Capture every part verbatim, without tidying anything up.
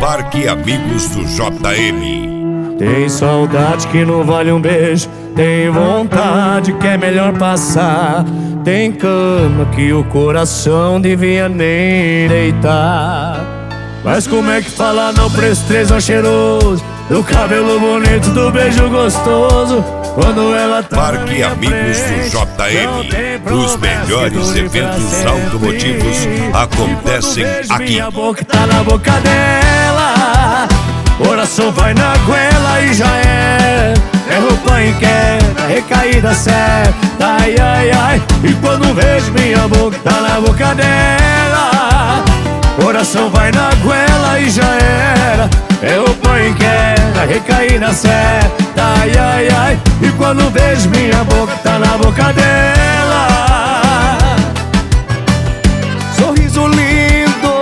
Parque Amigos do J M. Tem saudade que não vale um beijo, tem vontade que é melhor passar, tem cama que o coração devia nem deitar. Mas como é que fala não pra esse trêsão cheiroso, do cabelo bonito, do beijo gostoso, quando ela tá Parque Amigos do J M. Os melhores eventos automotivos acontecem aqui. Minha boca tá na boca dela, coração vai na goela e já é. É roupa inquieta, recaída certa, ai ai ai. E quando vejo minha boca tá na boca dela, coração vai na goela e já era. É roupa inquieta, recaída certa, ai ai ai. E quando vejo minha boca tá na boca dela, sorriso lindo.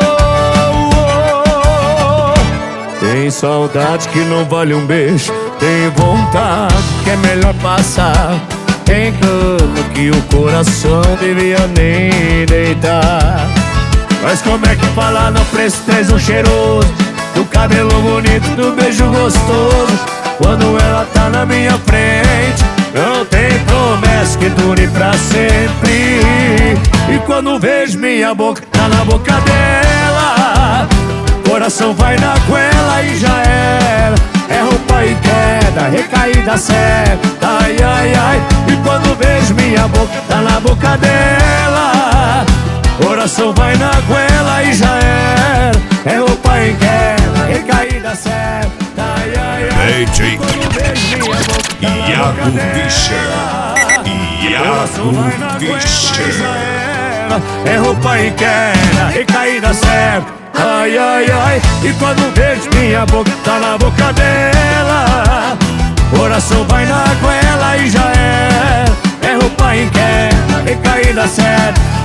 Tem saudade que não vale um beijo, tem vontade que é melhor passar, tem cama que o coração devia nem deitar. Mas como é que fala não pra esse trêsão cheiroso, do cabelo bonito, do beijo gostoso, quando ela tá na minha frente, não tem promessa que dure pra sempre. E quando vejo minha boca tá na boca dela, coração vai na goela e já era. É roupa e queda, recaída certa, ai ai ai. E quando vejo minha boca tá na boca dela, coração vai na goela e já era. É roupa em queda, recaída certa, ai ai ai. D J Iago Fischer. Iago Fischer. É roupa em queda, recaída certa, ai ai ai. E quando vejo minha boca tá na boca dela, coração vai na goela e já era. É roupa em queda, recaída certa,